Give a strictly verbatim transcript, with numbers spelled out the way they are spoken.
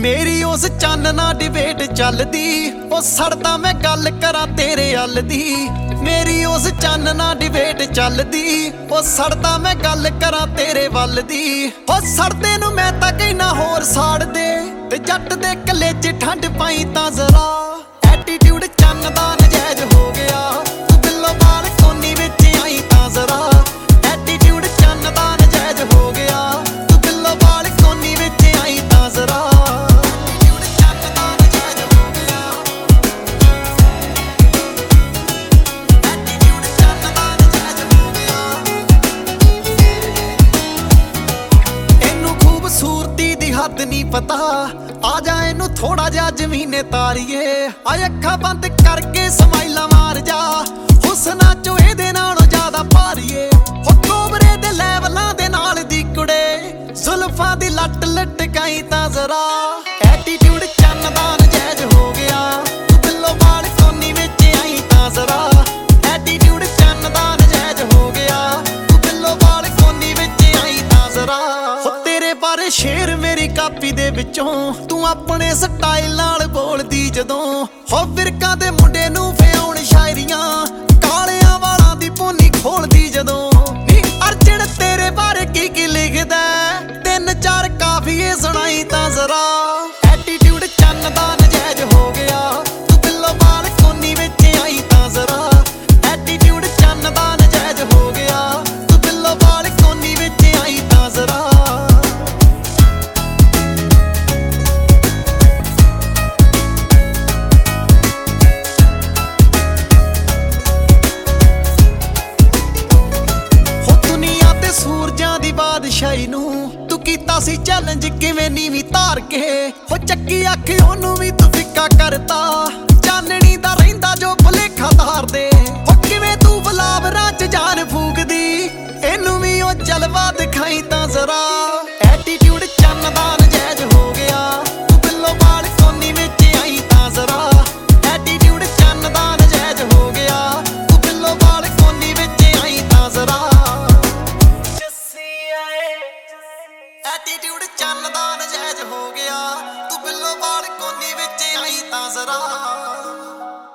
मेरी उस चन्न ना डिबेट चलदी, ओ सड़दा मैं गल करा तेरे हल दी। मेरी उस चन्न ना डिबेट चलदी, ओ सड़दा मैं गल करा तेरे वल दी। ओ सड़दे नू मैं तां कहना होर साड़ दे, ते जट दे कलेजे ठंड पाई तां जरा। एटीट्यूड चन्न दा नजायज हो गया, तू बिल्लो बाल कोनी विच आई तां जरा। एटीट्यूड चन्न दा नजायज हो गया, तू बिल्लो बाल कोनी विच आई तां जरा। हद नहीं पता, आ जा इनू थोड़ा जा जमीने तारीए। आ अखा बंद करके समाइला मार जा, हुसना चो एदे नालों ज्यादा भारीए। हो कोबरे दे लैवलां दे नाल दी कुड़े, जुल्फां दी लट लटकाई तां जरा। एटीट्यूड चन्न दा नजायज हो गया, तू बिल्लो बाल कोनी विच आई तां जरा। एटीट्यूड चन्न दा नजायज हो गया, तू बिल्लो बाल कोनी विच आई तां जरा। पर शेर मेरी कापी दे विचों, तू अपने स्टाइल नाल बोलदी जदों। हो विरकां दे मुंडे नू फियाउण शायरियां, कालियां वालां दी पोनी खोलदी जदों। नी अर्जन तेरे बारे की की लिखदा, तीन चार काफिए सुनाई तां जरा। एटीट्यूड चन्न दा नजायज हो गया, तू बिल्लो बाल कोनी विच आई तां जरा। एटीट्यूड चन्न दा नजायज हो गया, तू बिल्लो बाल कोनी विच आई तां जरा। बादशाही नू तू कीता सी चैलेंज किवें नीवी तार के। हो चक्की अख ओनू भी तू फिक्का करता, चाननी दा रहिंदा जो भुलेखा तार दे। हो किवें तू बलावरां च जान फूकदी, इनू भी ओ जलवा दिखाई तां जरा। एटीट्यूड चन्न दा नजायज हो गया, तू बिल्लो बाल कोनी विच आई तां जरा। एटीट्यूड चन्न दा नजायज हो गया, तू बिल्लो बाल कोनी विच आई तां जरा। एटीट्यूड चन्न दा नजायज हो गया, तू बिल्लो बाल कोनी विच आई तां जरा।